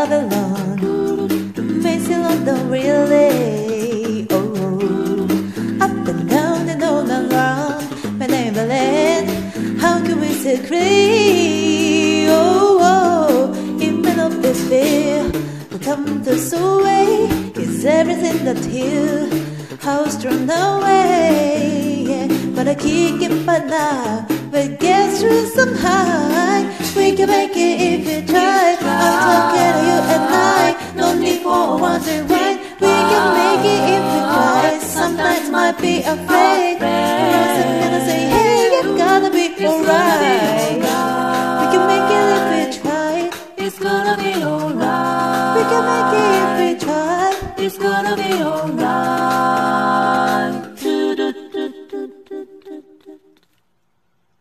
all alone. Makes you London really. Oh, up and down and all around. My Neverland, how can we secret? Oh, in middle of this fear, we come to sway. Is everything that here? How strong away? Yeah. But I can't get by now. But get through somehow. We can make it if we try. I'm talking to you at night. No need for wondering why. We can make it if we try. Sometimes might be afraid. I'm gonna say, hey, you gotta be alright. We can make it if we try. It's gonna be alright. We can make it if we try. It's gonna be alright.